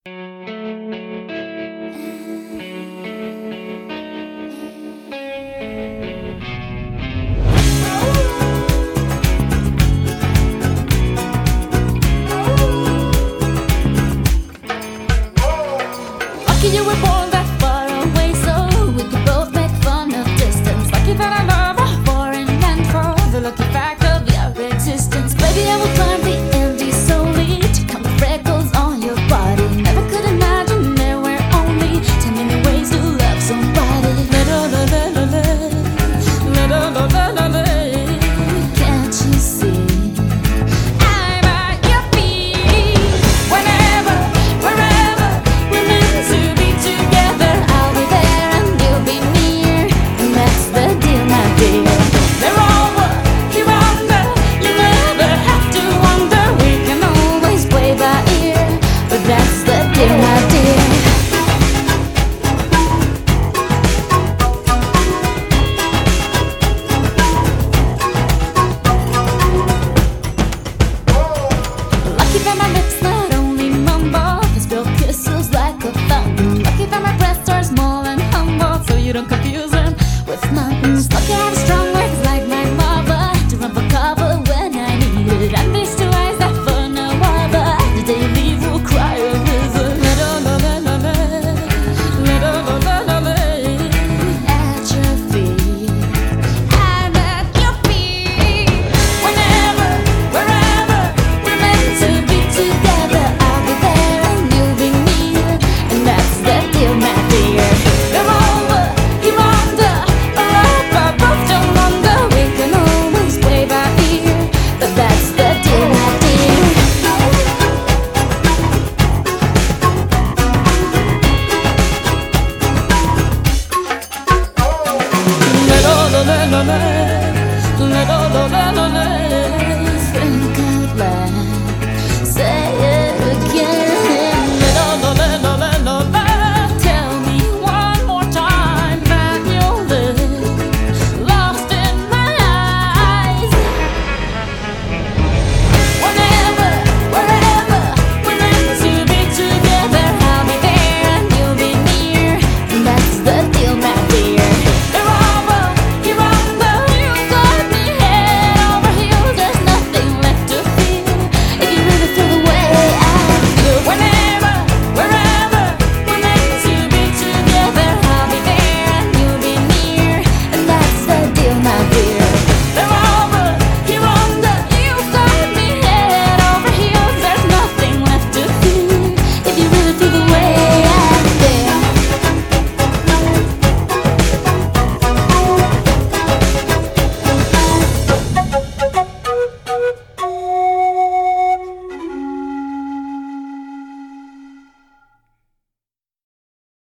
Lucky you were born that far away, so we could both make fun of distance. Lucky that I love a foreign land for the lucky fact of your existence. Baby, I will climb the Andes solely to count the freckles on your body. Never could imagine there were only 10 million ways to love somebody. Can't you see? I'm at your feet. Whenever, wherever we're meant to be together, I'll be there and you'll be near, and that's the deal, my dear. They're over, you're under. You never have to wonder. We can always play by ear, but that's the deal, my dear. Lucky that my lips not only mumble, they spill kisses like a fountain. Lucky that my breasts are small and humble, so you don't confuse them with mountains. Lucky I have strong words like my mother to run for cover when I need it. And these two eyes that for no other, the day you leave will cry a river. At your feet, I'm at your feet. Whenever, wherever we're meant to be together, I'll be there and you'll be near, and that's the deal, my dear. They're over, you're under, but I both don't wonder. We can always play by ear, but that's the deal, my dear. La la la la la la la la la la la.